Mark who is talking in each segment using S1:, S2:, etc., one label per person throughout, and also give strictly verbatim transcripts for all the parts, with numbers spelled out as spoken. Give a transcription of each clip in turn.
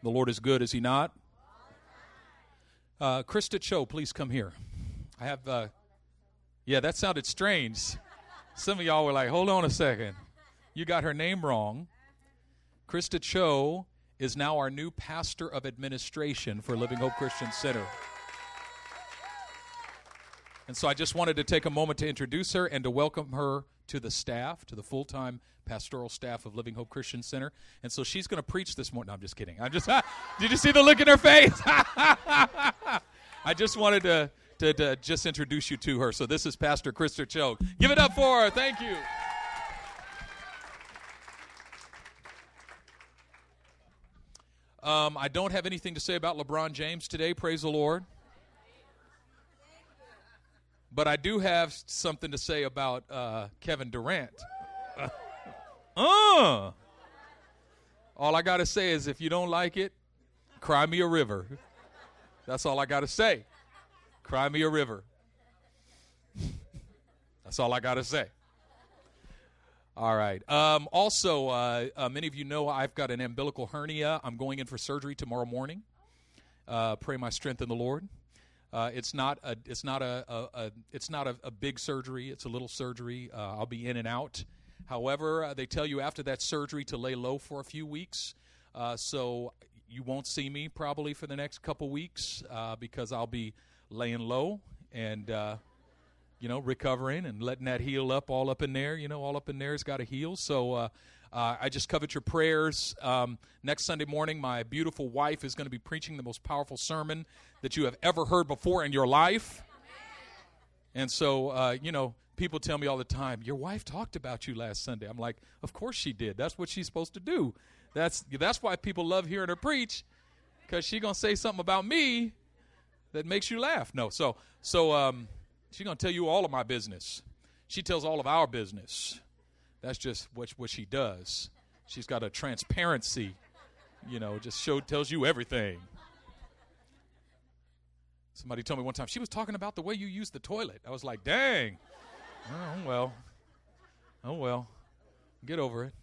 S1: The Lord is good, is he not? Uh, Krista Cho, please come here. I have, uh, yeah, that sounded strange. Some of y'all were like, hold on a second. You got her name wrong. Krista Cho is now our new pastor of administration for Living Hope Christian Center. And so I just wanted to take a moment to introduce her and to welcome her to the staff, to the full-time pastoral staff of Living Hope Christian Center. And so she's going to preach this morning. No, I'm just kidding. I'm just. Did you see the look in her face? I just wanted to, to, to just introduce you to her. So this is Pastor Krista Cho. Give it up for her. Thank you. Um, I don't have anything to say about LeBron James today. Praise the Lord. But I do have something to say about uh, Kevin Durant. Uh, uh. All I got to say is if you don't like it, cry me a river. That's all I got to say. Cry me a river. That's all I got to say. All right. Um, also, uh, uh, many of you know I've got an umbilical hernia. I'm going in for surgery tomorrow morning. Uh, pray my strength in the Lord. Uh, it's not a it's not a, a, a it's not a, a big surgery. It's a little surgery. Uh, I'll be in and out. However, uh, they tell you after that surgery to lay low for a few weeks. Uh, so you won't see me probably for the next couple weeks uh, because I'll be laying low and uh, you know recovering and letting that heal up all up in there. You know, all up in there has got to heal. So. Uh, Uh, I just covet your prayers. Um, next Sunday morning, my beautiful wife is going to be preaching the most powerful sermon that you have ever heard before in your life. And so, uh, you know, people tell me all the time, your wife talked about you last Sunday. I'm like, of course she did. That's what she's supposed to do. That's that's why people love hearing her preach, because she's going to say something about me that makes you laugh. No, so so um, she's going to tell you all of my business. She tells all of our business. That's just what what she does. She's got a transparency, you know, just show tells you everything. Somebody told me one time, she was talking about the way you use the toilet. I was like, dang. Oh, well. Oh, well. Get over it.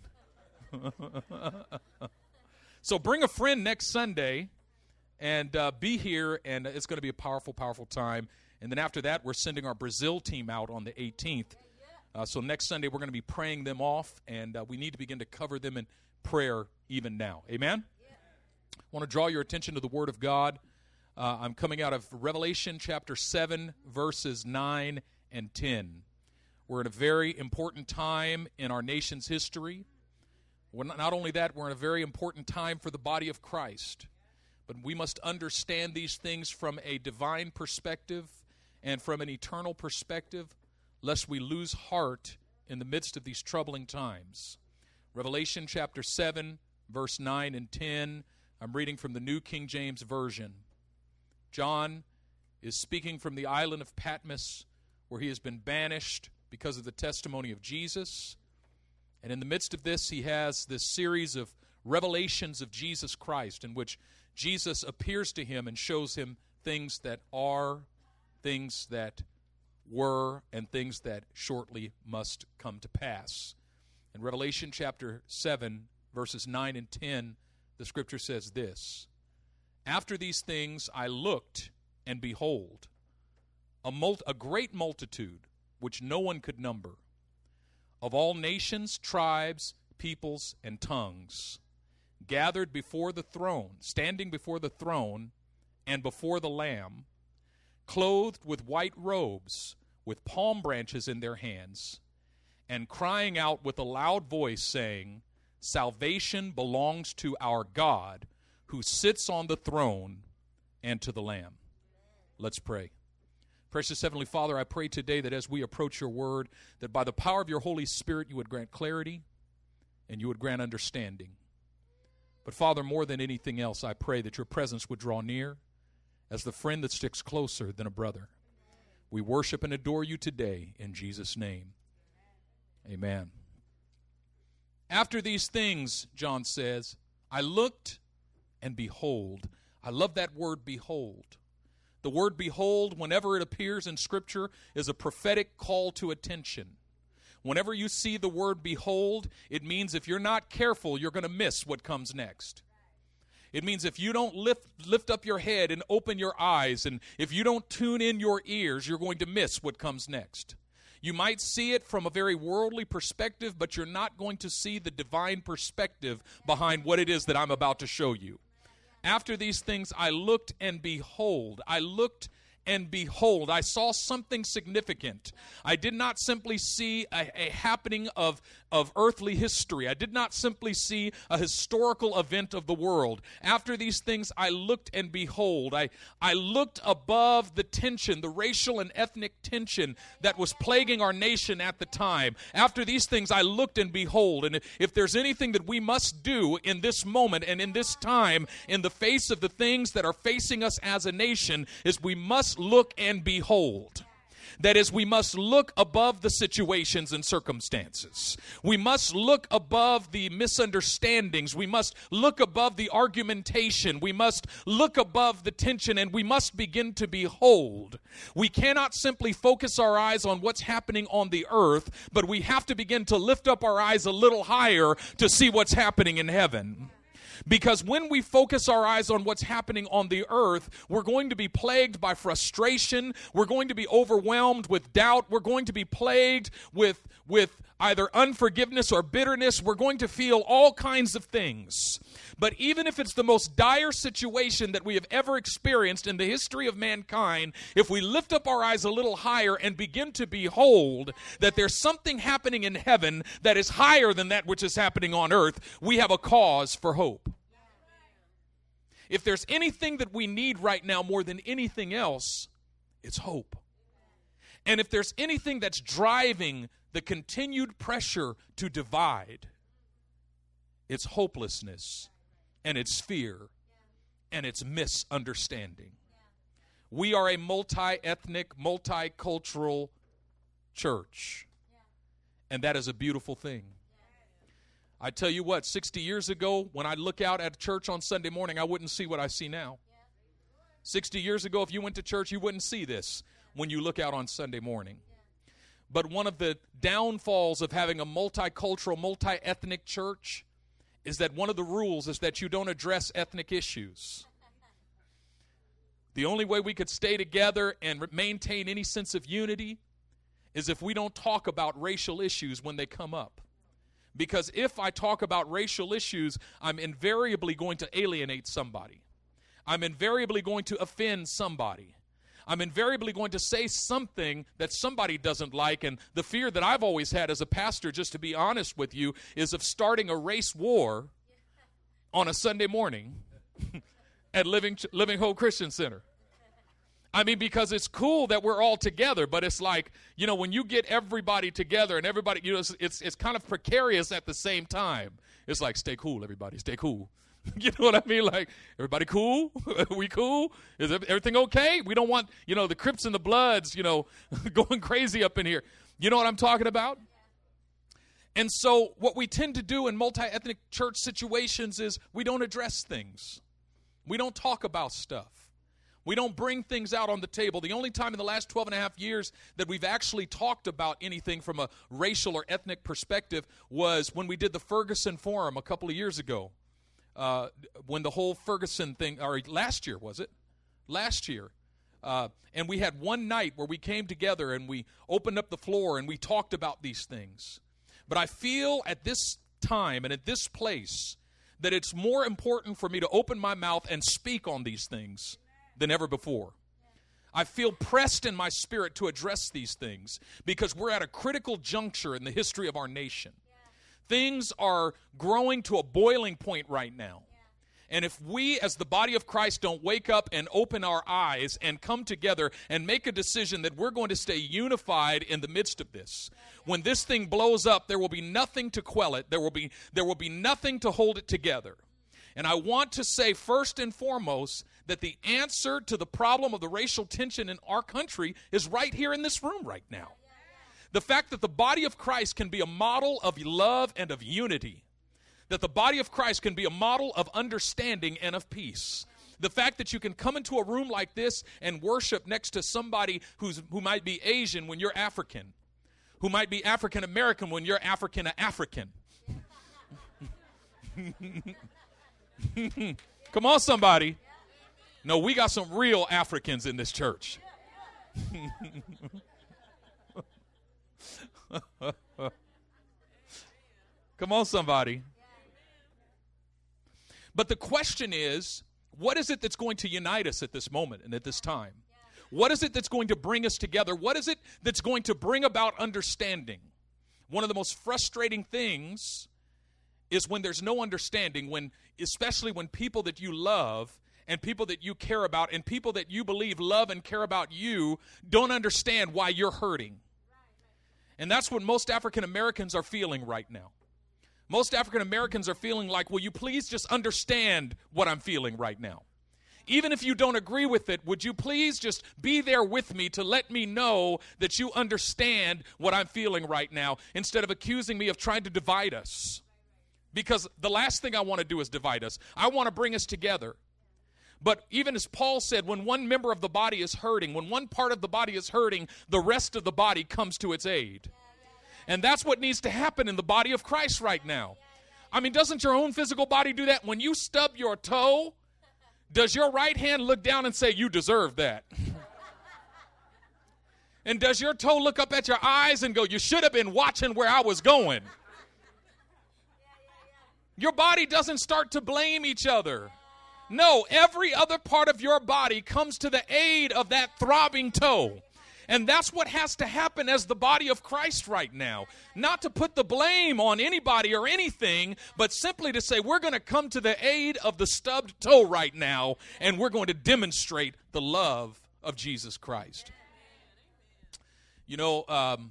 S1: So bring a friend next Sunday and uh, be here, and it's going to be a powerful, powerful time. And then after that, we're sending our Brazil team out on the eighteenth. Uh, so next Sunday, we're going to be praying them off, and uh, we need to begin to cover them in prayer even now. Amen? Yeah. I want to draw your attention to the Word of God. Uh, I'm coming out of Revelation chapter seven, verses nine and ten. We're in a very important time in our nation's history. We're not, not only that, we're in a very important time for the body of Christ. But we must understand these things from a divine perspective and from an eternal perspective, lest we lose heart in the midst of these troubling times. Revelation chapter seven, verse nine and ten. I'm reading from the New King James Version. John is speaking from the island of Patmos, where he has been banished because of the testimony of Jesus. And in the midst of this, he has this series of revelations of Jesus Christ, in which Jesus appears to him and shows him things that are, things that were, and things that shortly must come to pass. In Revelation chapter seven, verses nine and ten, the scripture says this: After these things I looked, and behold, a, mul- a great multitude, which no one could number, of all nations, tribes, peoples, and tongues, gathered before the throne, standing before the throne and before the Lamb, clothed with white robes, with palm branches in their hands, and crying out with a loud voice, saying, Salvation belongs to our God, who sits on the throne, and to the Lamb. Let's pray. Precious Heavenly Father, I pray today that as we approach your word, that by the power of your Holy Spirit you would grant clarity and you would grant understanding. But Father, more than anything else, I pray that your presence would draw near as the friend that sticks closer than a brother. We worship and adore you today in Jesus' name. Amen. After these things, John says, I looked and behold. I love that word, behold. The word behold, whenever it appears in Scripture, is a prophetic call to attention. Whenever you see the word behold, it means if you're not careful, you're going to miss what comes next. It means if you don't lift lift up your head and open your eyes, and if you don't tune in your ears, you're going to miss what comes next. You might see it from a very worldly perspective, but you're not going to see the divine perspective behind what it is that I'm about to show you. After these things, I looked, and behold, I looked and behold, I saw something significant. I did not simply see a, a happening of, of earthly history. I did not simply see a historical event of the world. After these things, I looked and behold. I, I looked above the tension, the racial and ethnic tension that was plaguing our nation at the time. After these things, I looked and behold. And if, if there's anything that we must do in this moment and in this time, in the face of the things that are facing us as a nation, is we must look and behold. That is, we must look above the situations and circumstances. We must look above the misunderstandings. We must look above the argumentation. We must look above the tension, and we must begin to behold. We cannot simply focus our eyes on what's happening on the earth, but we have to begin to lift up our eyes a little higher to see what's happening in heaven. Because when we focus our eyes on what's happening on the earth, we're going to be plagued by frustration. We're going to be overwhelmed with doubt. We're going to be plagued with, with either unforgiveness or bitterness. We're going to feel all kinds of things. But even if it's the most dire situation that we have ever experienced in the history of mankind, if we lift up our eyes a little higher and begin to behold that there's something happening in heaven that is higher than that which is happening on earth, we have a cause for hope. If there's anything that we need right now more than anything else, it's hope. And if there's anything that's driving the continued pressure to divide, it's hopelessness, and it's fear, and it's misunderstanding. We are a multi-ethnic, multicultural church, and that is a beautiful thing. I tell you what, sixty years ago, when I look out at church on Sunday morning, I wouldn't see what I see now. sixty years ago, if you went to church, you wouldn't see this when you look out on Sunday morning. But one of the downfalls of having a multicultural, multi-ethnic church is that one of the rules is that you don't address ethnic issues. The only way we could stay together and maintain any sense of unity is if we don't talk about racial issues when they come up. Because if I talk about racial issues, I'm invariably going to alienate somebody. I'm invariably going to offend somebody. I'm invariably going to say something that somebody doesn't like. And the fear that I've always had as a pastor, just to be honest with you, is of starting a race war on a Sunday morning at Living, Living Hope Christian Center. I mean, because it's cool that we're all together, but it's like, you know, when you get everybody together and everybody, you know, it's, it's, it's kind of precarious at the same time. It's like, stay cool, everybody, stay cool. You know what I mean? Like, everybody cool? We cool? Is everything okay? We don't want, you know, the Crips and the Bloods, you know, going crazy up in here. You know what I'm talking about? And so what we tend to do in multi-ethnic church situations is we don't address things. We don't talk about stuff. We don't bring things out on the table. The only time in the last twelve and a half years that we've actually talked about anything from a racial or ethnic perspective was when we did the Ferguson Forum a couple of years ago. Uh, when the whole Ferguson thing, or last year, was it? Last year. Uh, and we had one night where we came together and we opened up the floor and we talked about these things. But I feel at this time and at this place that it's more important for me to open my mouth and speak on these things than ever before. I feel pressed in my spirit to address these things because we're at a critical juncture in the history of our nation. Things are growing to a boiling point right now. And if we as the body of Christ don't wake up and open our eyes and come together and make a decision that we're going to stay unified in the midst of this, when this thing blows up, there will be nothing to quell it. There will be, there will be nothing to hold it together. And I want to say first and foremost that the answer to the problem of the racial tension in our country is right here in this room right now. The fact that the body of Christ can be a model of love and of unity. That the body of Christ can be a model of understanding and of peace. The fact that you can come into a room like this and worship next to somebody who's who might be Asian when you're African. Who might be African American when you're African-African. Come on, somebody. No, we got some real Africans in this church. Come on, somebody. But the question is, what is it that's going to unite us at this moment and at this time? What is it that's going to bring us together? What is it that's going to bring about understanding? One of the most frustrating things is when there's no understanding, when, especially when people that you love and people that you care about and people that you believe love and care about you don't understand why you're hurting. And that's what most African Americans are feeling right now. Most African Americans are feeling like, will you please just understand what I'm feeling right now? Even if you don't agree with it, would you please just be there with me to let me know that you understand what I'm feeling right now, instead of accusing me of trying to divide us? Because the last thing I want to do is divide us. I want to bring us together. But even as Paul said, when one member of the body is hurting, when one part of the body is hurting, the rest of the body comes to its aid. And that's what needs to happen in the body of Christ right now. I mean, doesn't your own physical body do that? When you stub your toe, does your right hand look down and say, you deserve that? And does your toe look up at your eyes and go, you should have been watching where I was going? Your body doesn't start to blame each other. No, every other part of your body comes to the aid of that throbbing toe. And that's what has to happen as the body of Christ right now. Not to put the blame on anybody or anything, but simply to say we're going to come to the aid of the stubbed toe right now, and we're going to demonstrate the love of Jesus Christ. You know, um,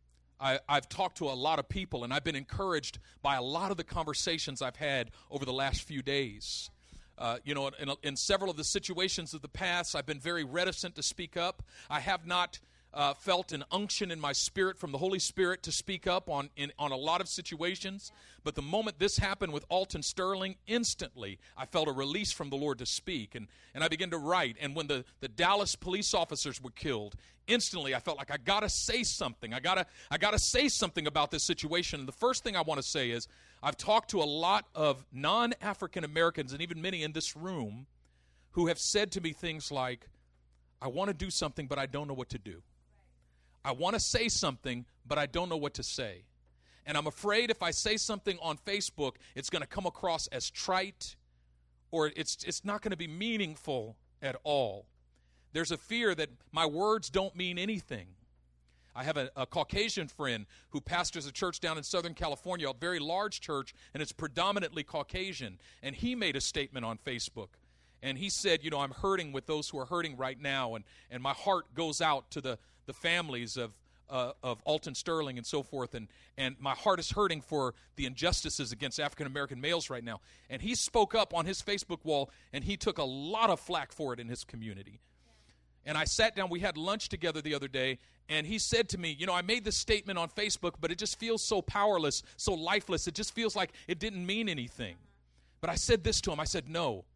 S1: I, I've talked to a lot of people, and I've been encouraged by a lot of the conversations I've had over the last few days. Uh, you know, in, in several of the situations of the past, I've been very reticent to speak up. I have not uh, felt an unction in my spirit from the Holy Spirit to speak up on in, on a lot of situations. But the moment this happened with Alton Sterling, instantly I felt a release from the Lord to speak. And, and I began to write. And when the, the Dallas police officers were killed, instantly I felt like I got to say something. I got to I got to say something about this situation. And the first thing I want to say is, I've talked to a lot of non-African Americans, and even many in this room, who have said to me things like, I want to do something, but I don't know what to do. I want to say something, but I don't know what to say. And I'm afraid if I say something on Facebook, it's going to come across as trite, or it's it's not going to be meaningful at all. There's a fear that my words don't mean anything. I have a, a Caucasian friend who pastors a church down in Southern California, a very large church, and it's predominantly Caucasian. And he made a statement on Facebook. And he said, you know, I'm hurting with those who are hurting right now, and, and my heart goes out to the, the families of uh, of Alton Sterling and so forth, and, and my heart is hurting for the injustices against African-American males right now. And he spoke up on his Facebook wall, and he took a lot of flack for it in his community. And I sat down, we had lunch together the other day, and he said to me, you know, I made this statement on Facebook, but it just feels so powerless, so lifeless. It just feels like it didn't mean anything. But I said this to him. I said, no.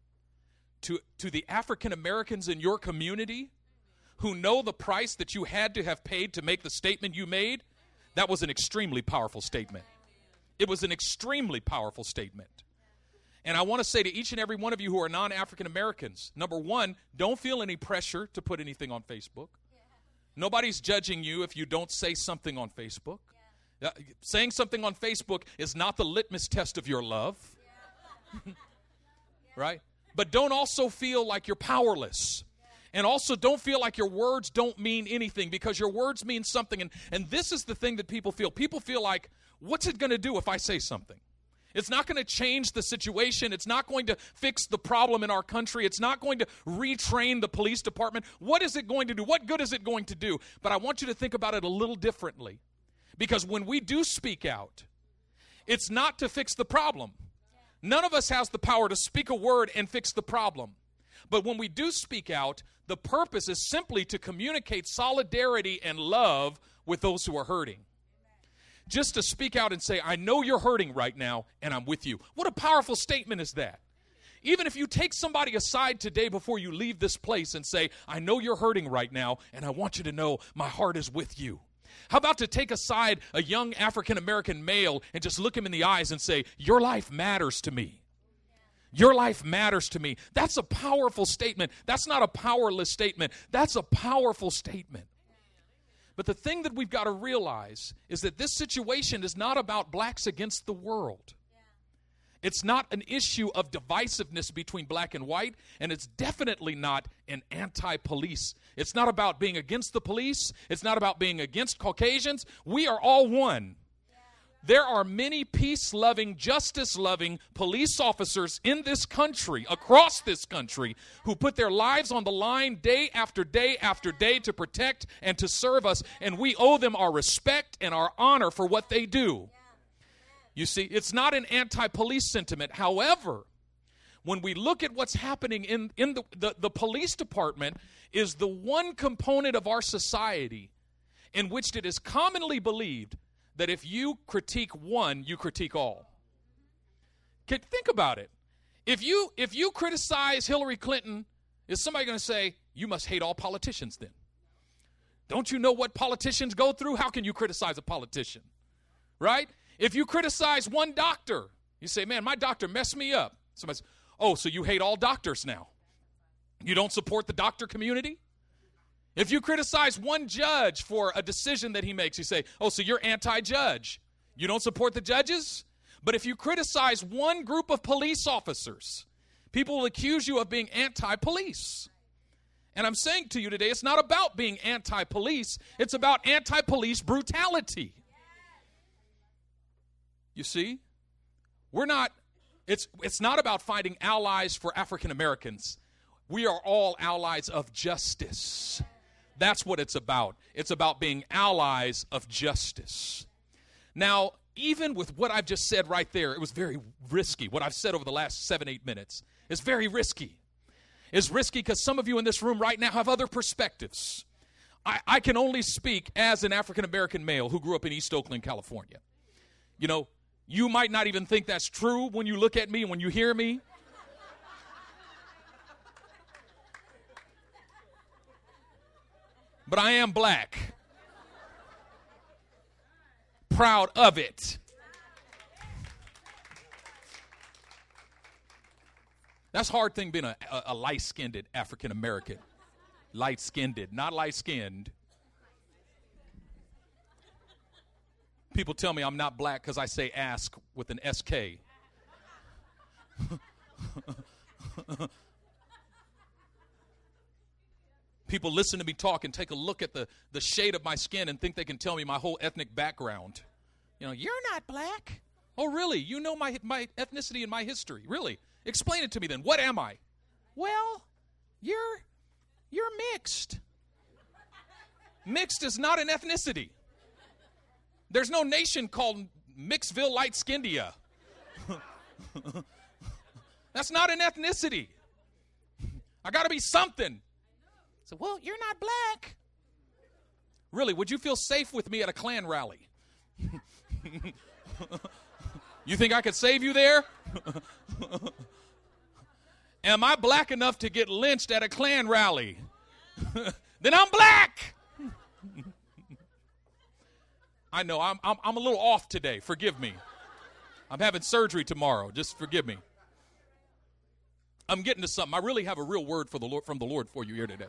S1: To, to the African Americans in your community who know the price that you had to have paid to make the statement you made, that was an extremely powerful statement. It was an extremely powerful statement. And I want to say to each and every one of you who are non-African Americans, number one, don't feel any pressure to put anything on Facebook. Nobody's judging you if you don't say something on Facebook. Yeah. Uh, saying something on Facebook is not the litmus test of your love. Yeah. Right? But don't also feel like you're powerless. And also don't feel like your words don't mean anything, because your words mean something. And, and this is the thing that people feel. People feel like, what's it going to do if I say something? It's not going to change the situation. It's not going to fix the problem in our country. It's not going to retrain the police department. What is it going to do? What good is it going to do? But I want you to think about it a little differently. Because when we do speak out, it's not to fix the problem. None of us has the power to speak a word and fix the problem. But when we do speak out, the purpose is simply to communicate solidarity and love with those who are hurting. Just to speak out and say, I know you're hurting right now, and I'm with you. What a powerful statement is that? Even if you take somebody aside today before you leave this place and say, I know you're hurting right now, and I want you to know my heart is with you. How about to take aside a young African-American male and just look him in the eyes and say, your life matters to me. Your life matters to me. That's a powerful statement. That's not a powerless statement. That's a powerful statement. But the thing that we've got to realize is that this situation is not about blacks against the world. It's not an issue of divisiveness between black and white, and it's definitely not an anti-police. It's not about being against the police. It's not about being against Caucasians. We are all one. There are many peace-loving, justice-loving police officers in this country, across this country, who put their lives on the line day after day after day to protect and to serve us, and we owe them our respect and our honor for what they do. You see, it's not an anti-police sentiment. However, when we look at what's happening in, in the, the, the police department is the one component of our society in which it is commonly believed that if you critique one, you critique all. Can, think about it. If you if you criticize Hillary Clinton, is somebody going to say, you must hate all politicians then? Don't you know what politicians go through? How can you criticize a politician? Right? If you criticize one doctor, you say, man, my doctor messed me up. Somebody says, oh, so you hate all doctors now? You don't support the doctor community? If you criticize one judge for a decision that he makes, you say, oh, so you're anti-judge. You don't support the judges? But if you criticize one group of police officers, people will accuse you of being anti-police. And I'm saying to you today, it's not about being anti-police. It's about anti-police brutality. You see? We're not, it's, it's not about finding allies for African Americans. We are all allies of justice. That's what it's about. It's about being allies of justice. Now, even with what I've just said right there, it was very risky. What I've said over the last seven, eight minutes is very risky. It's risky because some of you in this room right now have other perspectives. I, I can only speak as an African-American male who grew up in East Oakland, California. You know, you might not even think that's true when you look at me and when you hear me. But I am black. Proud of it. That's a hard thing being a, a, a light-skinned African-American. Light-skinned, not light-skinned. People tell me I'm not black because I say ask with an S K. People listen to me talk and take a look at the, the shade of my skin and think they can tell me my whole ethnic background. You know, you're not black. Oh, really? You know my my ethnicity and my history. Really? Explain it to me then. What am I? Well, you're you're mixed. Mixed is not an ethnicity. There's no nation called Mixville Light-Skindia. That's not an ethnicity. I got to be something. So, well, you're not black. Really, would you feel safe with me at a Klan rally? You think I could save you there? Am I black enough to get lynched at a Klan rally? Then I'm black. I know, I'm, I'm, I'm a little off today. Forgive me. I'm having surgery tomorrow. Just forgive me. I'm getting to something. I really have a real word for the Lord, from the Lord for you here today.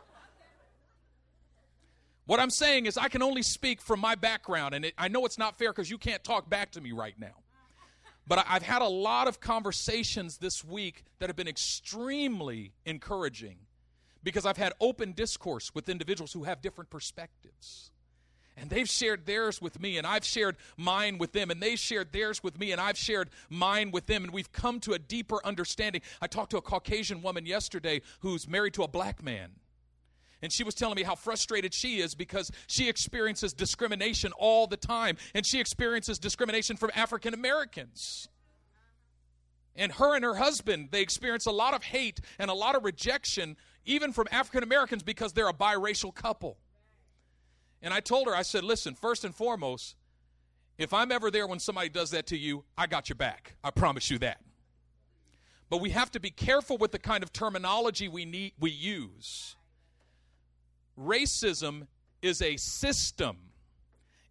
S1: What I'm saying is I can only speak from my background, and it, I know it's not fair because you can't talk back to me right now. But I, I've had a lot of conversations this week that have been extremely encouraging because I've had open discourse with individuals who have different perspectives. And they've shared theirs with me, and I've shared mine with them, and they shared theirs with me, and I've shared mine with them, and we've come to a deeper understanding. I talked to a Caucasian woman yesterday who's married to a black man. And she was telling me how frustrated she is because she experiences discrimination all the time. And she experiences discrimination from African Americans. And her and her husband, they experience a lot of hate and a lot of rejection, even from African Americans, because they're a biracial couple. And I told her, I said, listen, first and foremost, if I'm ever there when somebody does that to you, I got your back. I promise you that. But we have to be careful with the kind of terminology we need, we use. Racism is a system.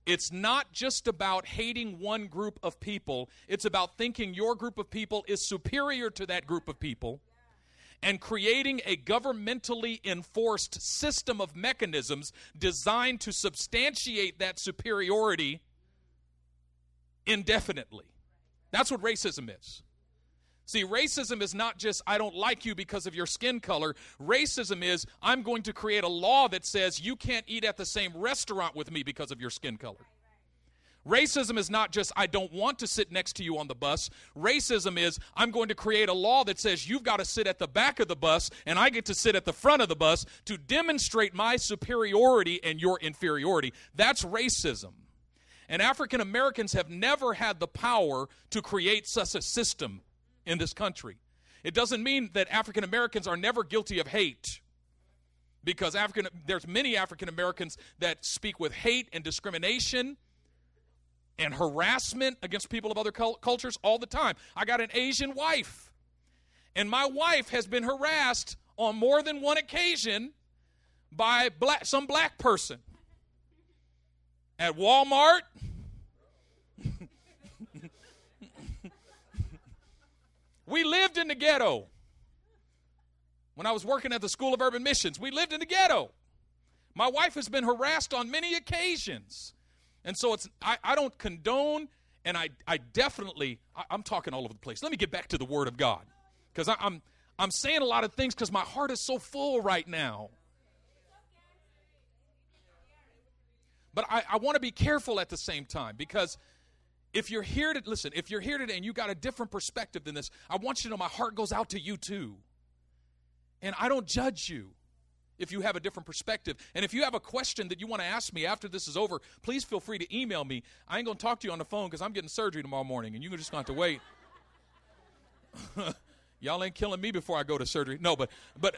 S1: It's not just about hating one group of people. It's about thinking your group of people is superior to that group of people and creating a governmentally enforced system of mechanisms designed to substantiate that superiority indefinitely. That's what racism is. See, racism is not just, I don't like you because of your skin color. Racism is, I'm going to create a law that says you can't eat at the same restaurant with me because of your skin color. Racism is not just, I don't want to sit next to you on the bus. Racism is, I'm going to create a law that says you've got to sit at the back of the bus and I get to sit at the front of the bus to demonstrate my superiority and your inferiority. That's racism. And African Americans have never had the power to create such a system in this country. It doesn't mean that African Americans are never guilty of hate, because African there's many African Americans that speak with hate and discrimination and harassment against people of other cultures all the time. I got an Asian wife, and my wife has been harassed on more than one occasion by black, some black person at Walmart. We lived in the ghetto. When I was working at the School of Urban Missions, we lived in the ghetto. My wife has been harassed on many occasions. And so it's I, I don't condone, and I, I definitely, I, I'm talking all over the place. Let me get back to the Word of God, because I'm, I'm saying a lot of things because my heart is so full right now. But I, I want to be careful at the same time, because if you're here to, listen, if you're here today and you got a different perspective than this, I want you to know my heart goes out to you too. And I don't judge you if you have a different perspective. And if you have a question that you want to ask me after this is over, please feel free to email me. I ain't going to talk to you on the phone because I'm getting surgery tomorrow morning, and you're just going to have to wait. Y'all ain't killing me before I go to surgery. No, but, but,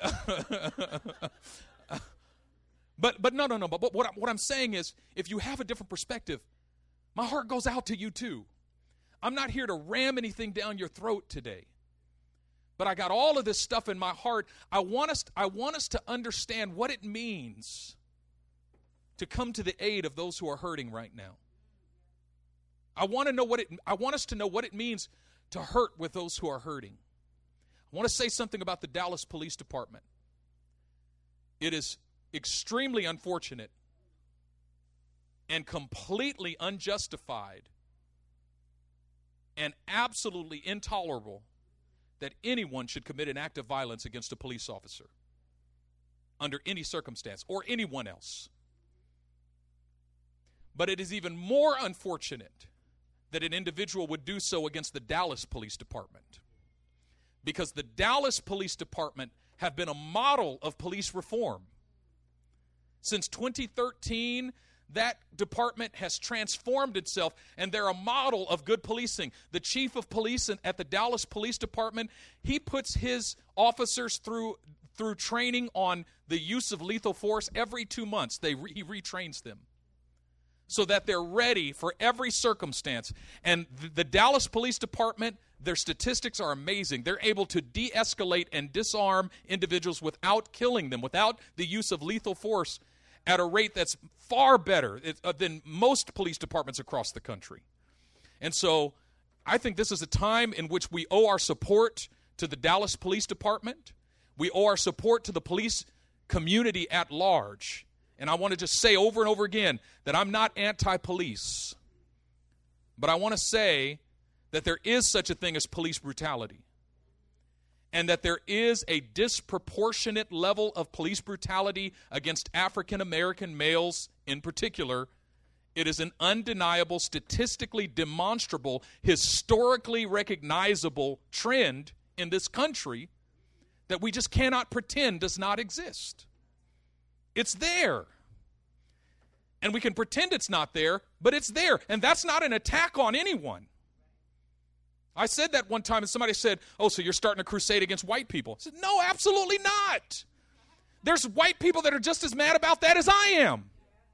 S1: but, but no, no, no. But, but what, I, what I'm saying is, if you have a different perspective, my heart goes out to you too. I'm not here to ram anything down your throat today. But I got all of this stuff in my heart. I want us, I want us to understand what it means to come to the aid of those who are hurting right now. I want to know what it, I want us to know what it means to hurt with those who are hurting. I want to say something about the Dallas Police Department. It is extremely unfortunate and completely unjustified and absolutely intolerable that anyone should commit an act of violence against a police officer under any circumstance, or anyone else. But it is even more unfortunate that an individual would do so against the Dallas Police Department, because the Dallas Police Department have been a model of police reform. Since twenty thirteen, that department has transformed itself, and they're a model of good policing. The chief of police at the Dallas Police Department, he puts his officers through through training on the use of lethal force every two months. They re- he retrains them so that they're ready for every circumstance. And th- the Dallas Police Department, their statistics are amazing. They're able to de-escalate and disarm individuals without killing them, without the use of lethal force, at a rate that's far better than most police departments across the country. And so I think this is a time in which we owe our support to the Dallas Police Department. We owe our support to the police community at large. And I want to just say over and over again that I'm not anti-police. But I want to say that there is such a thing as police brutality. And that there is a disproportionate level of police brutality against African American males in particular. It is an undeniable, statistically demonstrable, historically recognizable trend in this country that we just cannot pretend does not exist. It's there. And we can pretend it's not there, but it's there. And that's not an attack on anyone. I said that one time, and somebody said, oh, so you're starting a crusade against white people. I said, no, absolutely not. There's white people that are just as mad about that as I am.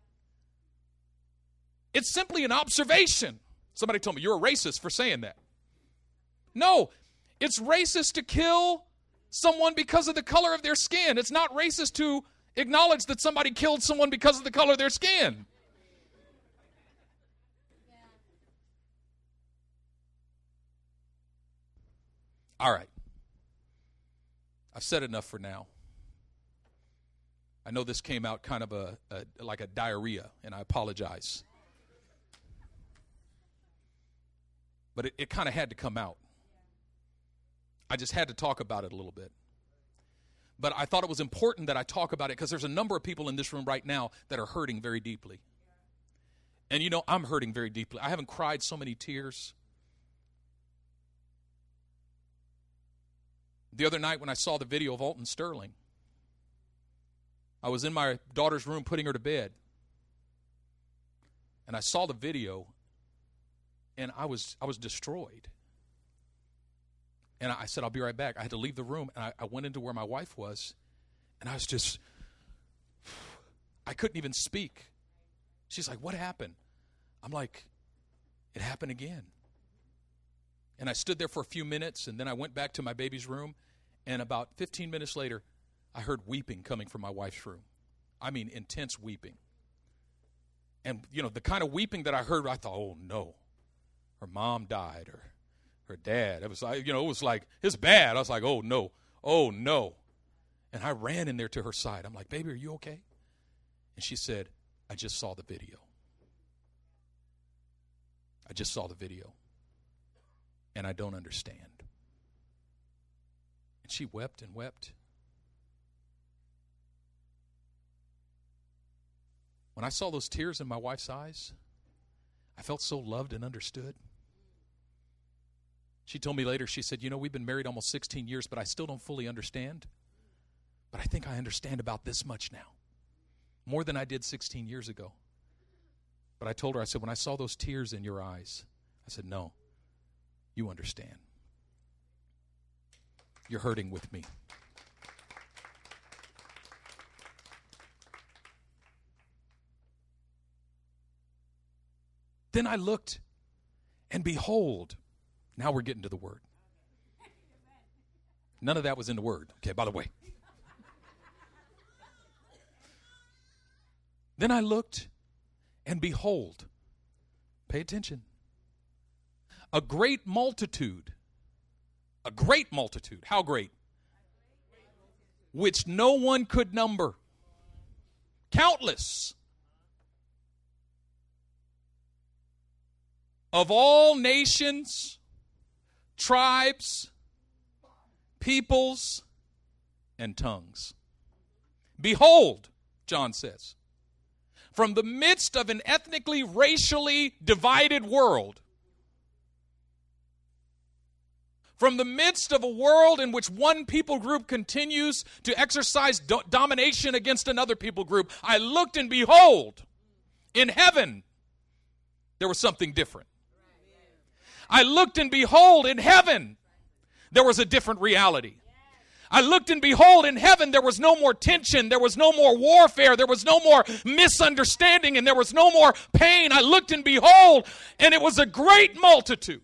S1: It's simply an observation. Somebody told me, you're a racist for saying that. No, it's racist to kill someone because of the color of their skin. It's not racist to acknowledge that somebody killed someone because of the color of their skin. All right. I've said enough for now. I know this came out kind of a, a like a diarrhea, and I apologize. But it, it kind of had to come out. I just had to talk about it a little bit. But I thought it was important that I talk about it because there's a number of people in this room right now that are hurting very deeply. And you know, I'm hurting very deeply. I haven't cried so many tears. The other night when I saw the video of Alton Sterling, I was in my daughter's room putting her to bed. And I saw the video, and I was I was destroyed. And I said, I'll be right back. I had to leave the room, and I, I went into where my wife was, and I was just, I couldn't even speak. She's like, what happened? I'm like, it happened again. And I stood there for a few minutes, and then I went back to my baby's room, and about fifteen minutes later, I heard weeping coming from my wife's room. I mean, intense weeping. And, you know, the kind of weeping that I heard, I thought, oh, no, her mom died, or her dad. It was like, you know, it was like, it's bad. I was like, oh, no, oh, no. And I ran in there to her side. I'm like, baby, are you okay? And she said, I just saw the video. I just saw the video. And I don't understand. And she wept and wept. When I saw those tears in my wife's eyes, I felt so loved and understood. She told me later, she said, you know, we've been married almost sixteen years, but I still don't fully understand. But I think I understand about this much now. More than I did sixteen years ago. But I told her, I said, when I saw those tears in your eyes, I said, no, you understand. You're hurting with me. Then I looked, and behold, now we're getting to the word. None of that was in the word, okay, by the way. Then I looked, and behold, pay attention, a great multitude, a great multitude, how great? Which no one could number. Countless. Of all nations, tribes, peoples, and tongues. Behold, John says, from the midst of an ethnically, racially divided world, from the midst of a world in which one people group continues to exercise do- domination against another people group, I looked and behold, in heaven, there was something different. I looked and behold, in heaven, there was a different reality. I looked and behold, in heaven, there was no more tension. There was no more warfare. There was no more misunderstanding, and there was no more pain. I looked and behold, and it was a great multitude.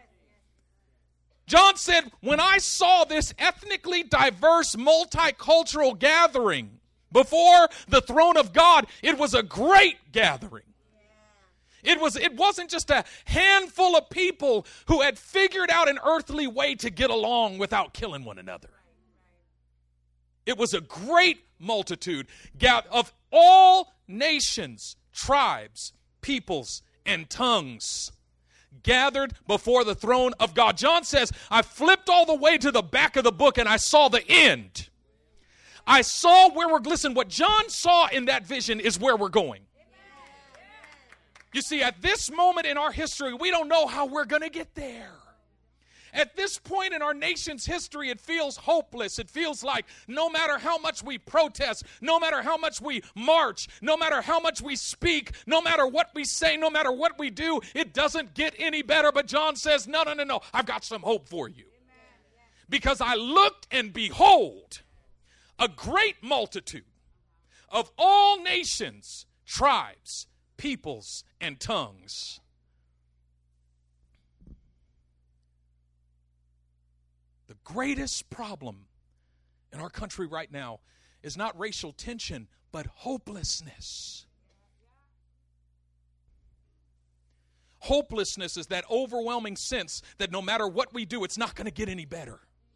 S1: John said, when I saw this ethnically diverse, multicultural gathering before the throne of God, it was a great gathering. It was, it wasn't just a handful of people who had figured out an earthly way to get along without killing one another. It was a great multitude of all nations, tribes, peoples, and tongues gathered before the throne of God. John says, I flipped all the way to the back of the book and I saw the end. I saw where we're, listen, what John saw in that vision is where we're going. You see, at this moment in our history, we don't know how we're going to get there. At this point in our nation's history, it feels hopeless. It feels like no matter how much we protest, no matter how much we march, no matter how much we speak, no matter what we say, no matter what we do, it doesn't get any better. But John says, no, no, no, no, I've got some hope for you. Because I looked and behold, a great multitude of all nations, tribes, peoples, and tongues. The greatest problem in our country right now is not racial tension, but hopelessness. Hopelessness is that overwhelming sense that no matter what we do, it's not going to get any better.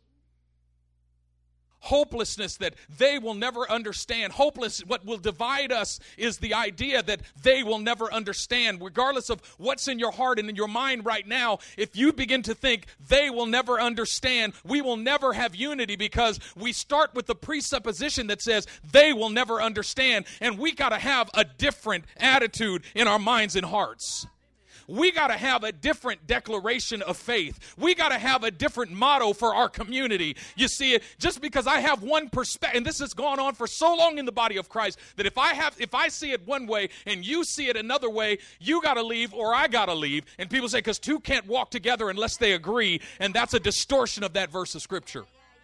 S1: Hopelessness that they will never understand. Hopeless, what will divide us is the idea that they will never understand. Regardless of what's in your heart and in your mind right now, if you begin to think they will never understand, we will never have unity, because we start with the presupposition that says they will never understand, and we got to have a different attitude in our minds and hearts. We got to have a different declaration of faith. We got to have a different motto for our community. You see, just because I have one perspective, and this has gone on for so long in the body of Christ, that if I have, if I see it one way and you see it another way, you got to leave or I got to leave. And people say, because two can't walk together unless they agree, and that's a distortion of that verse of Scripture.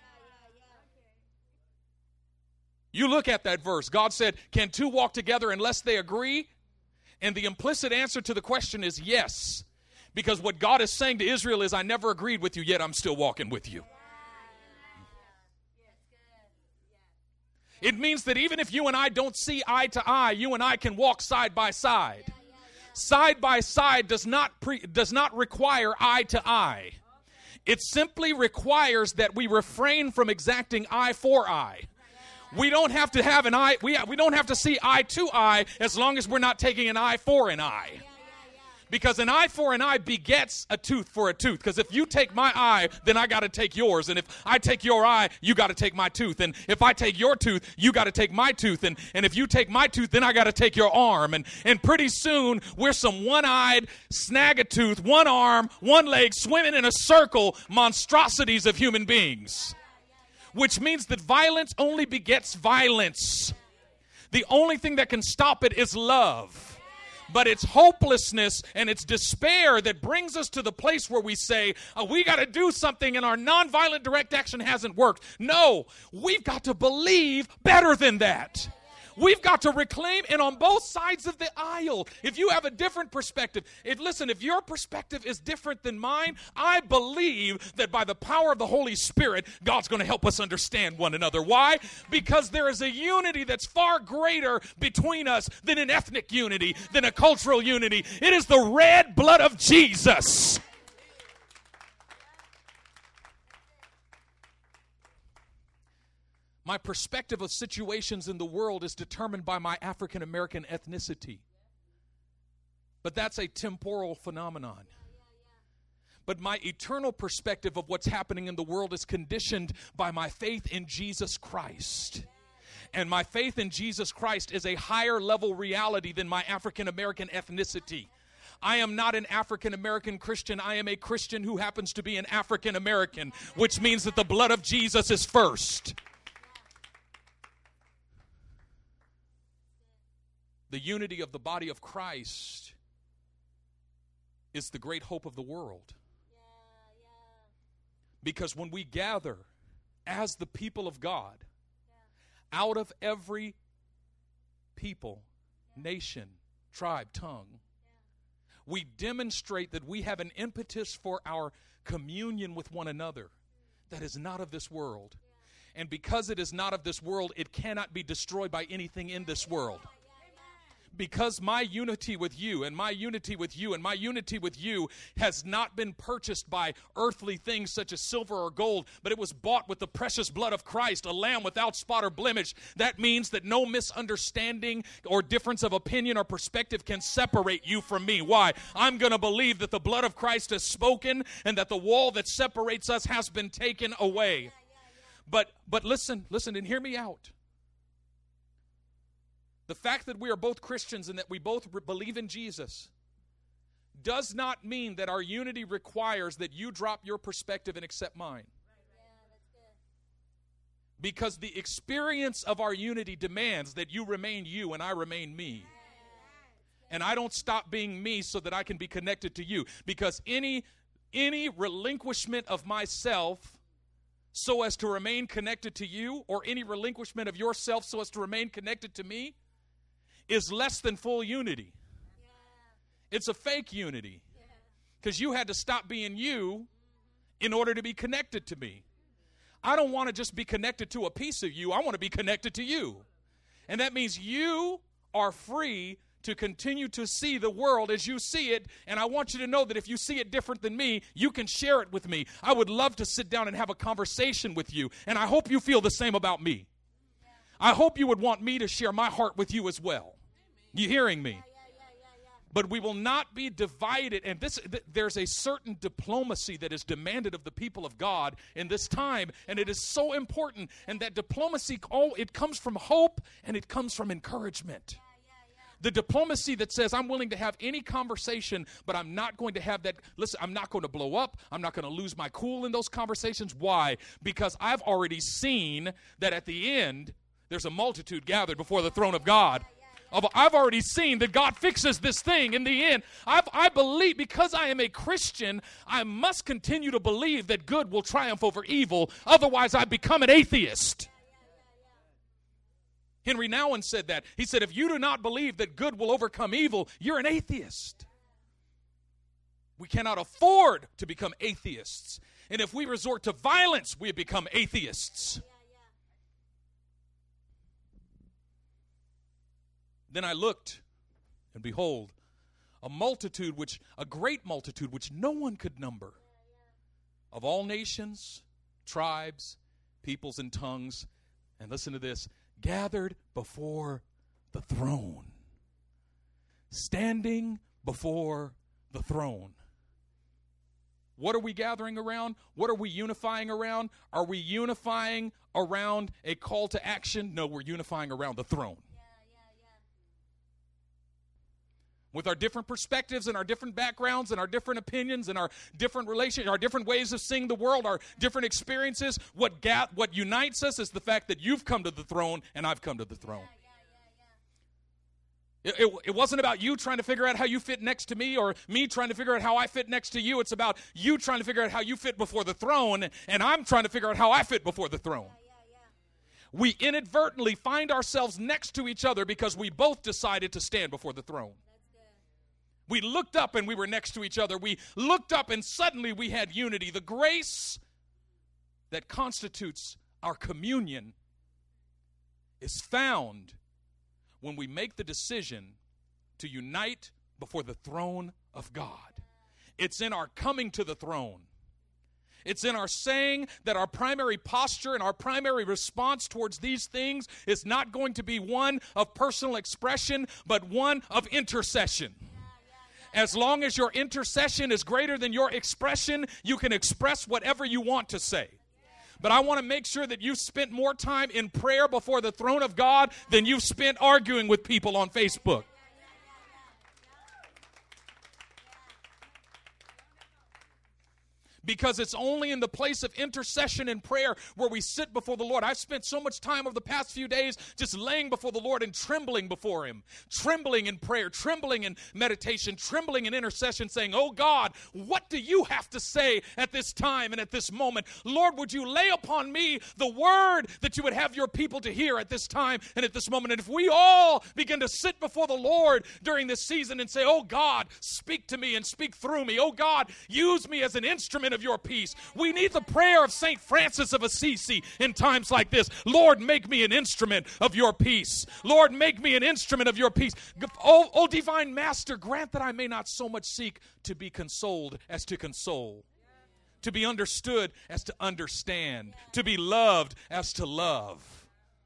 S1: You look at that verse. God said, can two walk together unless they agree? And the implicit answer to the question is yes. Because what God is saying to Israel is, I never agreed with you, yet I'm still walking with you. It means that even if you and I don't see eye to eye, you and I can walk side by side. Side by side does not pre, does not require eye to eye. It simply requires that we refrain from exacting eye for eye. We don't have to have an eye, we, we don't have to see eye to eye as long as we're not taking an eye for an eye. Because an eye for an eye begets a tooth for a tooth. Because if you take my eye, then I got to take yours. And if I take your eye, you got to take my tooth. And if I take your tooth, you got to take my tooth. And, and if you take my tooth, then I got to take your arm. And, and pretty soon, we're some one-eyed, snag-a-tooth, one arm, one leg, swimming in a circle monstrosities of human beings. Which means that violence only begets violence. The only thing that can stop it is love. But it's hopelessness and it's despair that brings us to the place where we say, oh, we got to do something and our nonviolent direct action hasn't worked. No, we've got to believe better than that. We've got to reclaim, and on both sides of the aisle, if you have a different perspective, if listen, if your perspective is different than mine, I believe that by the power of the Holy Spirit, God's going to help us understand one another. Why? Because there is a unity that's far greater between us than an ethnic unity, than a cultural unity. It is the red blood of Jesus. My perspective of situations in the world is determined by my African American ethnicity. But that's a temporal phenomenon. But my eternal perspective of what's happening in the world is conditioned by my faith in Jesus Christ. And my faith in Jesus Christ is a higher level reality than my African American ethnicity. I am not an African American Christian. I am a Christian who happens to be an African American, which means that the blood of Jesus is first. The unity of the body of Christ is the great hope of the world. Yeah, yeah. Because when we gather as the people of God, yeah. out of every people, yeah. nation, tribe, tongue, yeah. we demonstrate that we have an impetus for our communion with one another that is not of this world. Yeah. And because it is not of this world, it cannot be destroyed by anything in this world. Because my unity with you and my unity with you and my unity with you has not been purchased by earthly things such as silver or gold, but it was bought with the precious blood of Christ, a lamb without spot or blemish. That means that no misunderstanding or difference of opinion or perspective can separate you from me. Why? I'm going to believe that the blood of Christ has spoken and that the wall that separates us has been taken away. But but listen, listen and hear me out. The fact that we are both Christians and that we both re- believe in Jesus does not mean that our unity requires that you drop your perspective and accept mine. Yeah, that's good. Because the experience of our unity demands that you remain you and I remain me. And I don't stop being me so that I can be connected to you. Because any, any relinquishment of myself so as to remain connected to you, or any relinquishment of yourself so as to remain connected to me, is less than full unity. Yeah. It's a fake unity. Because yeah. you had to stop being you in order to be connected to me. I don't want to just be connected to a piece of you. I want to be connected to you. And that means you are free to continue to see the world as you see it, and I want you to know that if you see it different than me, you can share it with me. I would love to sit down and have a conversation with you, and I hope you feel the same about me. I hope you would want me to share my heart with you as well. You hearing me? But we will not be divided, and this th- there's a certain diplomacy that is demanded of the people of God in this time, and it is so important. And that diplomacy, oh, it comes from hope and it comes from encouragement. The diplomacy that says, I'm willing to have any conversation, but I'm not going to have that. Listen, I'm not going to blow up. I'm not going to lose my cool in those conversations. Why? Because I've already seen that at the end, there's a multitude gathered before the throne of God. I've already seen that God fixes this thing in the end. I've, I believe, because I am a Christian, I must continue to believe that good will triumph over evil. Otherwise, I become an atheist. Henry Nouwen said that. He said, if you do not believe that good will overcome evil, you're an atheist. We cannot afford to become atheists. And if we resort to violence, we become atheists. Then I looked, and behold, a multitude, which a great multitude, which no one could number, of all nations, tribes, peoples, and tongues, and listen to this, gathered before the throne, standing before the throne. What are we gathering around? What are we unifying around? Are we unifying around a call to action? No, we're unifying around the throne. With our different perspectives and our different backgrounds and our different opinions and our different relations, our different ways of seeing the world, our different experiences, what ga- what unites us is the fact that you've come to the throne and I've come to the throne. Yeah, yeah, yeah, yeah. It, it, it wasn't about you trying to figure out how you fit next to me or me trying to figure out how I fit next to you. It's about you trying to figure out how you fit before the throne, and I'm trying to figure out how I fit before the throne. We inadvertently find ourselves next to each other because we both decided to stand before the throne. We looked up and we were next to each other. We looked up and suddenly we had unity. The grace that constitutes our communion is found when we make the decision to unite before the throne of God. It's in our coming to the throne. It's in our saying that our primary posture and our primary response towards these things is not going to be one of personal expression, but one of intercession. As long as your intercession is greater than your expression, you can express whatever you want to say. But I want to make sure that you've spent more time in prayer before the throne of God than you've spent arguing with people on Facebook. Because it's only in the place of intercession and prayer where we sit before the Lord. I've spent so much time over the past few days just laying before the Lord and trembling before Him. Trembling in prayer, trembling in meditation, trembling in intercession, saying, oh God, what do you have to say at this time and at this moment? Lord, would you lay upon me the word that you would have your people to hear at this time and at this moment? And if we all begin to sit before the Lord during this season and say, oh God, speak to me and speak through me. Oh God, use me as an instrument of your peace. We need the prayer of Saint Francis of Assisi in times like this. Lord, make me an instrument of your peace. Lord, make me an instrument of your peace. Oh, oh, divine Master, grant that I may not so much seek to be consoled as to console, to be understood as to understand, to be loved as to love.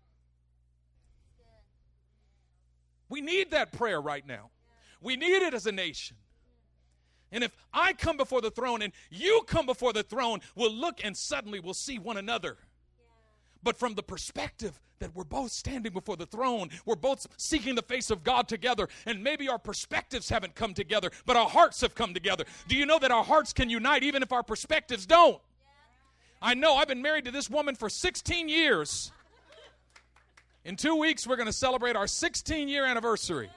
S1: We need that prayer right now. We need it as a nation. And if I come before the throne and you come before the throne, we'll look and suddenly we'll see one another. Yeah. But from the perspective that we're both standing before the throne, we're both seeking the face of God together, and maybe our perspectives haven't come together, but our hearts have come together. Do you know that our hearts can unite even if our perspectives don't? Yeah. I know. I've been married to this woman for sixteen years. In two weeks, we're going to celebrate our sixteen-year anniversary.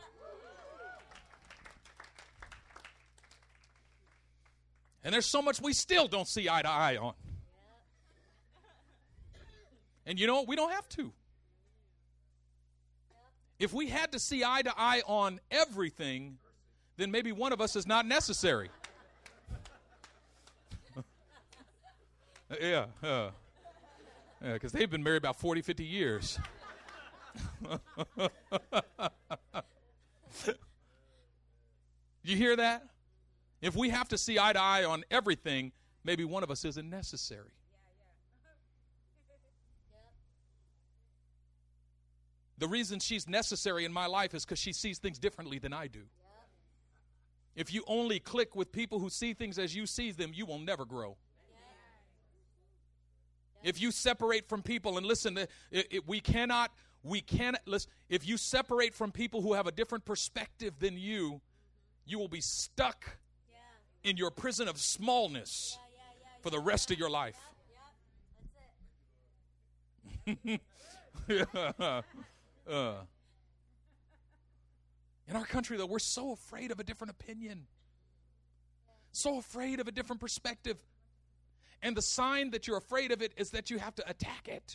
S1: And there's so much we still don't see eye to eye on. And you know what? We don't have to. If we had to see eye to eye on everything, then maybe one of us is not necessary. yeah, uh, yeah, because they've been married about forty, fifty years. You hear that? If we have to see eye to eye on everything, maybe one of us isn't necessary. The reason she's necessary in my life is because she sees things differently than I do. If you only click with people who see things as you see them, you will never grow. If you separate from people, and listen, it, it, we cannot, we cannot, listen, if you separate from people who have a different perspective than you, you will be stuck in your prison of smallness for the rest of your life. yeah. Uh, in our country, though, we're so afraid of a different opinion, so afraid of a different perspective. And the sign that you're afraid of it is that you have to attack it.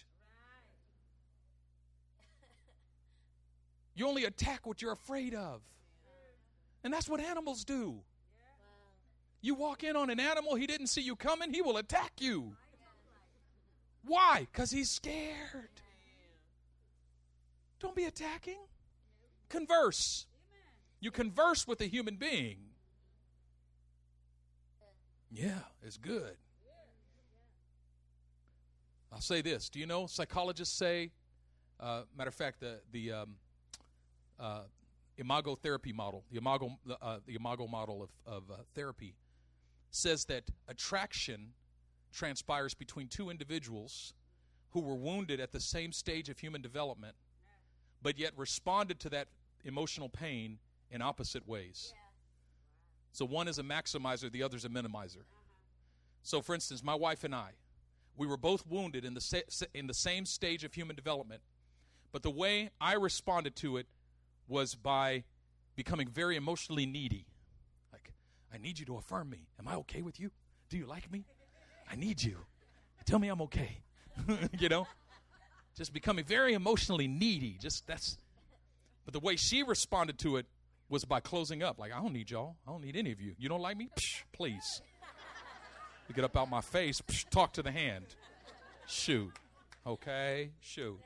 S1: You only attack what you're afraid of. And that's what animals do. You walk in on an animal, he didn't see you coming, he will attack you. Why? Because he's scared. Don't be attacking. Converse. You converse with a human being. Yeah, it's good. I'll say this. Do you know psychologists say, uh, matter of fact, the the um, uh, imago therapy model, the imago uh, the imago model of of uh, therapy, says that attraction transpires between two individuals who were wounded at the same stage of human development, but yet responded to that emotional pain in opposite ways. Yeah. So one is a maximizer, the other is a minimizer. Uh-huh. So, for instance, my wife and I, we were both wounded in the sa- in the same stage of human development, but the way I responded to it was by becoming very emotionally needy. Like, I need you to affirm me. Am I okay with you? Do you like me? I need you. Tell me I'm okay. You know? Just becoming very emotionally needy. Just that's. But the way she responded to it was by closing up. Like, I don't need y'all. I don't need any of you. You don't like me? Psh, please. You get up out my face. Psh, talk to the hand. Shoot. Okay? Shoot.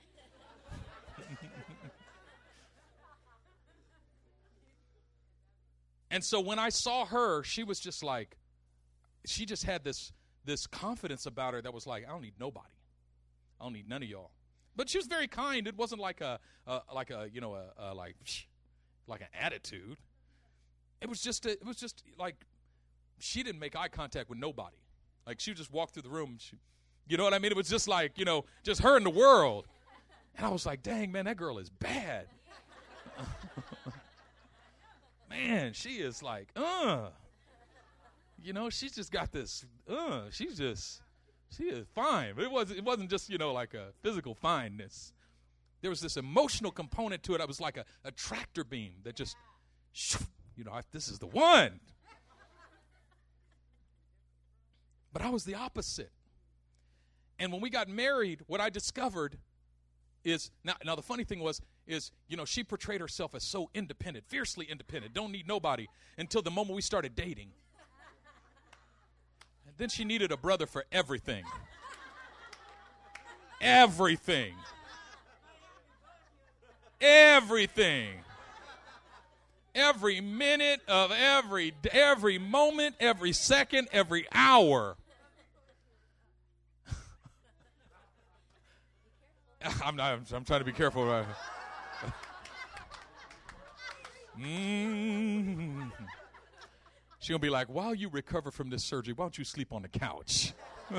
S1: And so when I saw her, she was just like, she just had this this confidence about her that was like, I don't need nobody. I don't need none of y'all. But she was very kind. It wasn't like a, a like a you know a, a like like an attitude. It was just a, it was just like she didn't make eye contact with nobody. Like she would just walk through the room. And she, you know what I mean? It was just like you know just her in the world. And I was like, dang man, that girl is bad. Man, she is like, uh, you know, she's just got this, uh, she's just. She is fine, but it wasn't, it wasn't just, you know, like a physical fineness. There was this emotional component to it. I was like a, a tractor beam that just, you know, I, this is the one. But I was the opposite. And when we got married, what I discovered is, now, now the funny thing was, is, you know, she portrayed herself as so independent, fiercely independent, don't need nobody, until the moment we started dating. Then she needed a brother for everything. Everything. Everything. Every minute of every every moment, every second, every hour. I'm not. I'm, I'm trying to be careful. Right? mm. She's going to be like, while you recover from this surgery, why don't you sleep on the couch?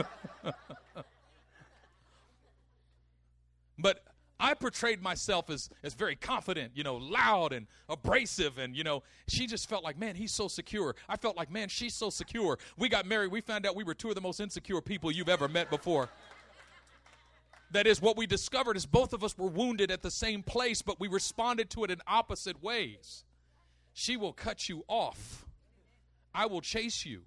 S1: But I portrayed myself as, as very confident, you know, loud and abrasive. And, you know, she just felt like, man, he's so secure. I felt like, man, she's so secure. We got married. We found out we were two of the most insecure people you've ever met before. That is, what we discovered is both of us were wounded at the same place, but we responded to it in opposite ways. She will cut you off. I will chase you.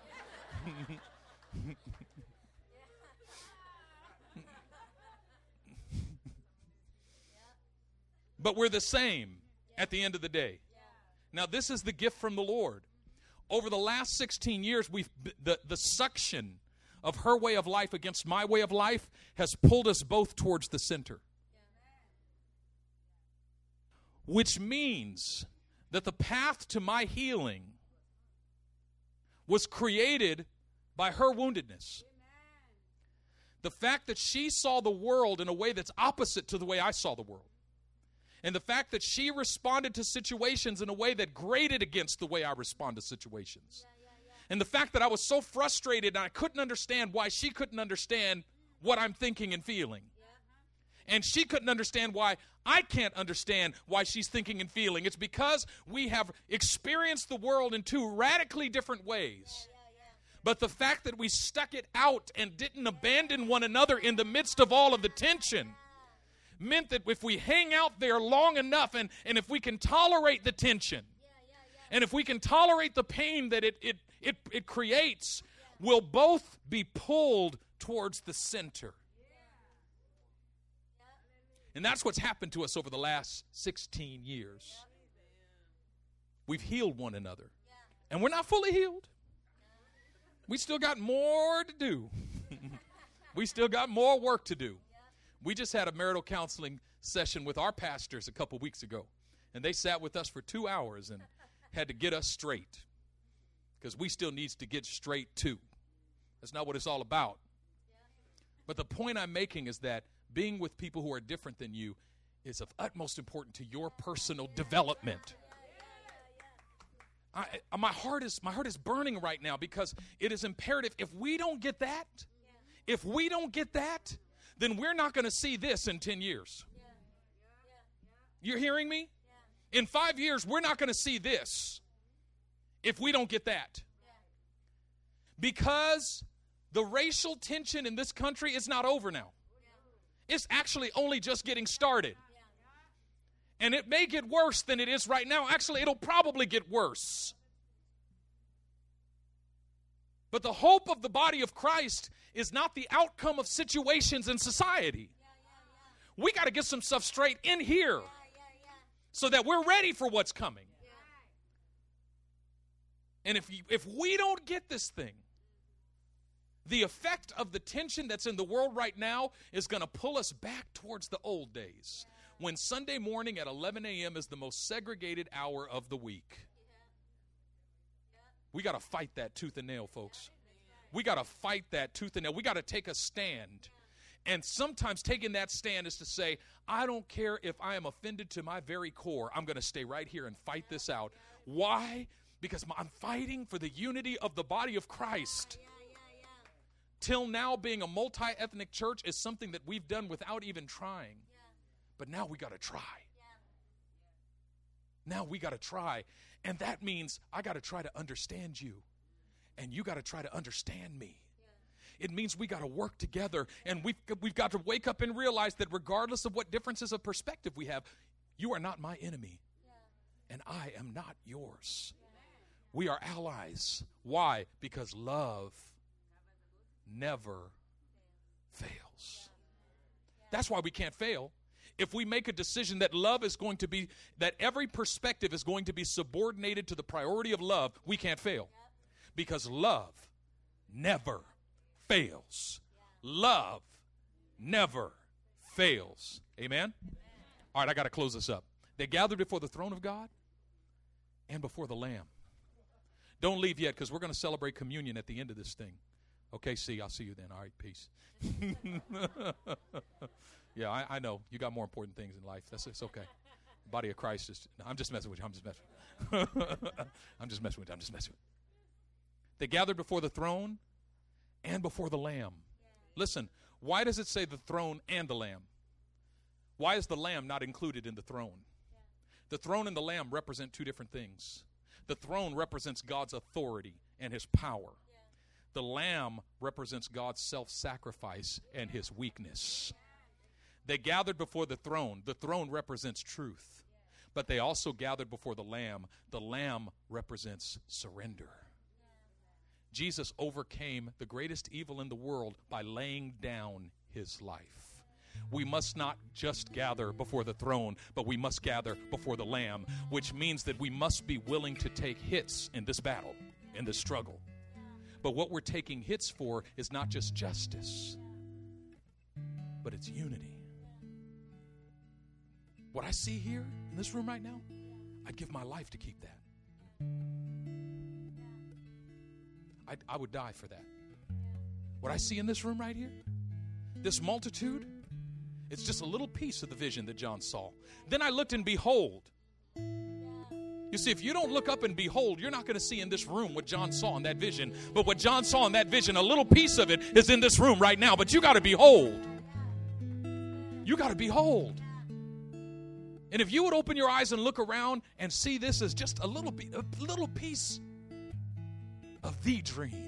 S1: But we're the same at the end of the day. Now, this is the gift from the Lord. Over the last sixteen years, we've the, the suction of her way of life against my way of life has pulled us both towards the center. Which means that the path to my healing was created by her woundedness. The fact that she saw the world in a way that's opposite to the way I saw the world. And the fact that she responded to situations in a way that grated against the way I respond to situations. Yeah, yeah, yeah. And the fact that I was so frustrated and I couldn't understand why she couldn't understand what I'm thinking and feeling. Yeah. And she couldn't understand why I can't understand why she's thinking and feeling. It's because we have experienced the world in two radically different ways. Yeah, yeah, yeah. But the fact that we stuck it out and didn't abandon one another in the midst of all of the tension meant that if we hang out there long enough and, and if we can tolerate the tension, yeah, yeah, yeah. and if we can tolerate the pain that it, it, it, it creates, yeah. we'll both be pulled towards the center. Yeah. Yeah. And that's what's happened to us over the last sixteen years. Yeah. We've healed one another. Yeah. And we're not fully healed. We still got more to do. We still got more work to do. We just had a marital counseling session with our pastors a couple weeks ago, and they sat with us for two hours and had to get us straight because we still needs to get straight too. That's not what it's all about. But the point I'm making is that being with people who are different than you is of utmost importance to your personal development. I, my heart is my heart is burning right now because it is imperative. If we don't get that, if we don't get that, then we're not going to see this in ten years. Yeah. Yeah. Yeah. You're hearing me? Yeah. In five years, we're not going to see this if we don't get that. Yeah. Because the racial tension in this country is not over now. Yeah. It's actually only just getting started. Yeah. And it may get worse than it is right now. Actually, it'll probably get worse. But the hope of the body of Christ is not the outcome of situations in society. Yeah, yeah, yeah. We got to get some stuff straight in here yeah, yeah, yeah. so that we're ready for what's coming. Yeah. And if you, if we don't get this thing, the effect of the tension that's in the world right now is going to pull us back towards the old days yeah. when Sunday morning at eleven a.m. is the most segregated hour of the week. We got to fight that tooth and nail, folks. We got to fight that tooth and nail. We got to take a stand. And sometimes taking that stand is to say, I don't care if I am offended to my very core. I'm going to stay right here and fight this out. Why? Because I'm fighting for the unity of the body of Christ. Till now, being a multi-ethnic church is something that we've done without even trying. But now we got to try. Now we got to try. And that means I got to try to understand you. And you got to try to understand me. Yeah. It means we got to work together. And we've, we've got to wake up and realize that regardless of what differences of perspective we have, you are not my enemy. Yeah. And I am not yours. Yeah. We are allies. Why? Because love never fails. That's why we can't fail. If we make a decision that love is going to be, that every perspective is going to be subordinated to the priority of love, we can't fail. Because love never fails. Love never fails. Amen? All right, I got to close this up. They gathered before the throne of God and before the Lamb. Don't leave yet because we're going to celebrate communion at the end of this thing. Okay, see, I'll see you then. All right, peace. Yeah, I, I know. You got more important things in life. That's It's okay. The body of Christ is... No, I'm just messing with you. I'm just messing with you. I'm just messing with you. I'm just messing with you. They gathered before the throne and before the Lamb. Listen, why does it say the throne and the Lamb? Why is the Lamb not included in the throne? The throne and the Lamb represent two different things. The throne represents God's authority and his power. The Lamb represents God's self-sacrifice and his weakness. They gathered before the throne. The throne represents truth. But they also gathered before the Lamb. The Lamb represents surrender. Jesus overcame the greatest evil in the world by laying down his life. We must not just gather before the throne, but we must gather before the Lamb, which means that we must be willing to take hits in this battle, in this struggle. But what we're taking hits for is not just justice, but it's unity. What I see here in this room right now, I'd give my life to keep that. I'd, I would die for that. What I see in this room right here, this multitude, it's just a little piece of the vision that John saw. Then I looked and behold. You see, if you don't look up and behold, you're not going to see in this room what John saw in that vision. But what John saw in that vision, a little piece of it is in this room right now. But you got to behold. You got to behold. And if you would open your eyes and look around and see this as just a little, a little piece of the dream.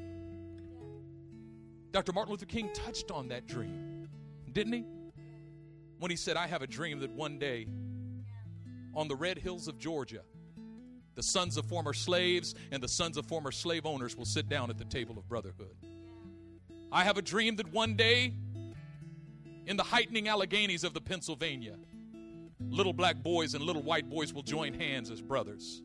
S1: Doctor Martin Luther King touched on that dream, didn't he? When he said, I have a dream that one day on the red hills of Georgia, the sons of former slaves and the sons of former slave owners will sit down at the table of brotherhood. I have a dream that one day in the heightening Alleghenies of the Pennsylvania, little black boys and little white boys will join hands as brothers.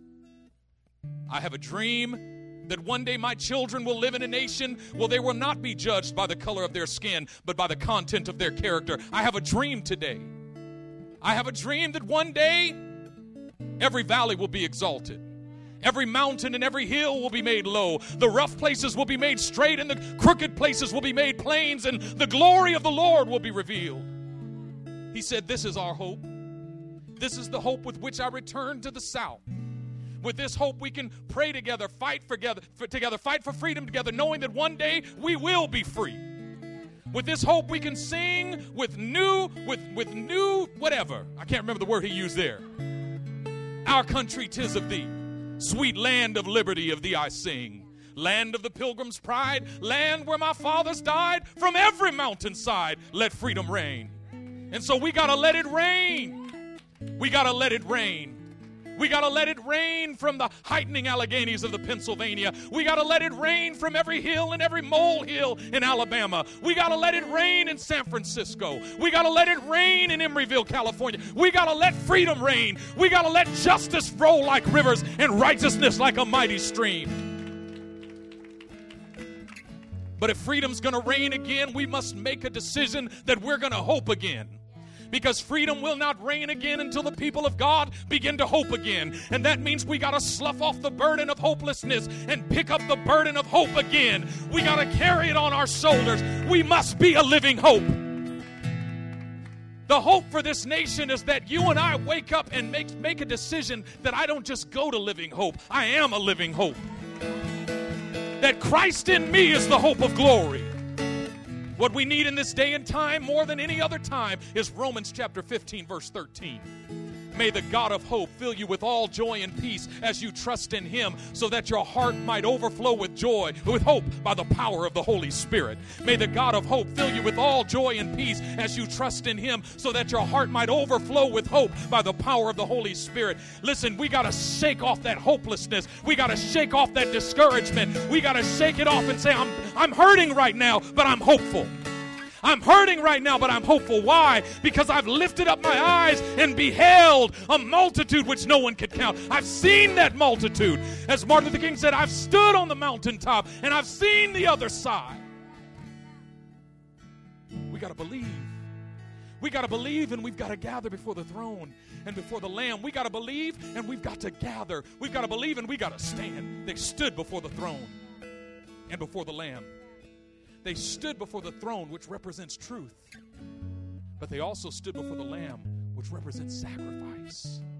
S1: I have a dream that one day my children will live in a nation where they will not be judged by the color of their skin, but by the content of their character. I have a dream today. I have a dream that one day every valley will be exalted. Every mountain and every hill will be made low. The rough places will be made straight and the crooked places will be made plains, and the glory of the Lord will be revealed. He said, this is our hope. This is the hope with which I return to the South. With this hope, we can pray together, fight for together, for together, fight for freedom together, knowing that one day we will be free. With this hope, we can sing with new, with, with new whatever. I can't remember the word he used there. Our country, 'tis of thee. Sweet land of liberty, of thee I sing. Land of the pilgrim's pride, land where my fathers died. From every mountainside, let freedom reign. And so we got to let it rain. We got to let it rain. We got to let it rain from the heightening Alleghenies of the Pennsylvania. We got to let it rain from every hill and every molehill in Alabama. We got to let it rain in San Francisco. We got to let it rain in Emeryville, California. We got to let freedom rain. We got to let justice roll like rivers and righteousness like a mighty stream. But if freedom's going to reign again, we must make a decision that we're going to hope again. Because freedom will not reign again until the people of God begin to hope again. And that means we got to slough off the burden of hopelessness and pick up the burden of hope again. We got to carry it on our shoulders. We must be a living hope. The hope for this nation is that you and I wake up and make, make a decision that I don't just go to living hope. I am a living hope. That Christ in me is the hope of glory. What we need in this day and time more than any other time is Romans chapter fifteen, verse thirteen. May the God of hope fill you with all joy and peace as you trust in him, so that your heart might overflow with joy, with hope by the power of the Holy Spirit. May the God of hope fill you with all joy and peace as you trust in him, so that your heart might overflow with hope by the power of the Holy Spirit. Listen, we got to shake off that hopelessness. We got to shake off that discouragement. We got to shake it off and say, I'm, I'm hurting right now, but I'm hopeful. I'm hurting right now, but I'm hopeful. Why? Because I've lifted up my eyes and beheld a multitude which no one could count. I've seen that multitude. As Martin Luther King said, I've stood on the mountaintop and I've seen the other side. We got to believe. We got to believe, and we've got to gather before the throne and before the Lamb. We got to believe, and we've got to gather. We've got to believe, and we got to stand. They stood before the throne and before the Lamb. They stood before the throne, which represents truth. But they also stood before the Lamb, which represents sacrifice.